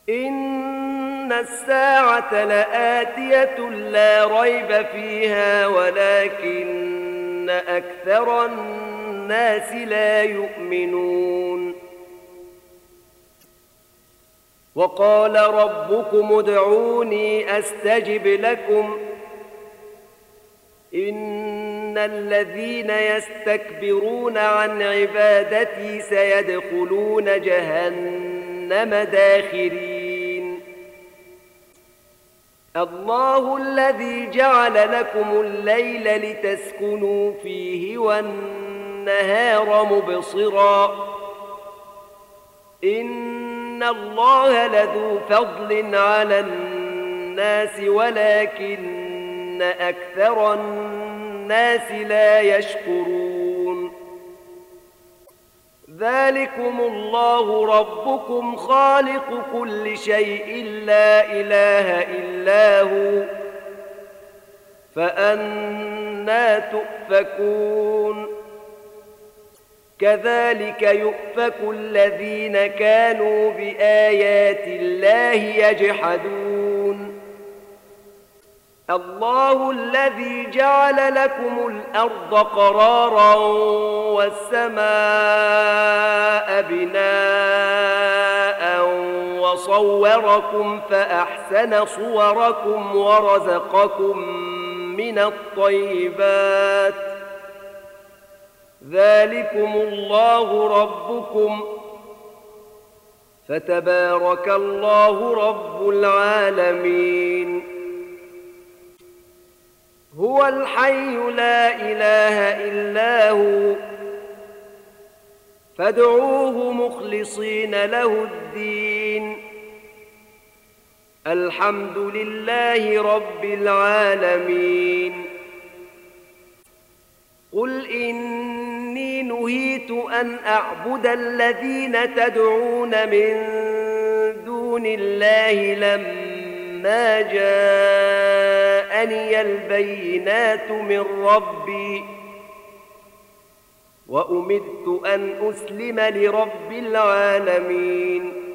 إن الساعة لآتية لا ريب فيها ولكن أكثر الناس لا يؤمنون. وقال ربكم ادعوني أستجب لكم إن الذين يستكبرون عن عبادتي سيدخلون جهنم داخرين. الله الذي جعل لكم الليل لتسكنوا فيه والنهار مبصرا إن الله لذو فضل على الناس ولكن أكثر الناس لا يشكرون. ذلكم الله ربكم خالق كل شيء لا إله إلا هو فأنى تؤفكون. كذلك يؤفك الذين كانوا بآيات الله يجحدون. الله الذي جعل لكم الأرض قرارا والسماء بناء وصوركم فأحسن صوركم ورزقكم من الطيبات. ذلكم الله ربكم فتبارك الله رب العالمين. هو الحي لا إله إلا هو فادعوه مخلصين له الدين. الحمد لله رب العالمين. قل إني نهيت أن أعبد الذين تدعون من دون الله لما جاءني البينات من ربي وأمرت أن أسلم لرب العالمين.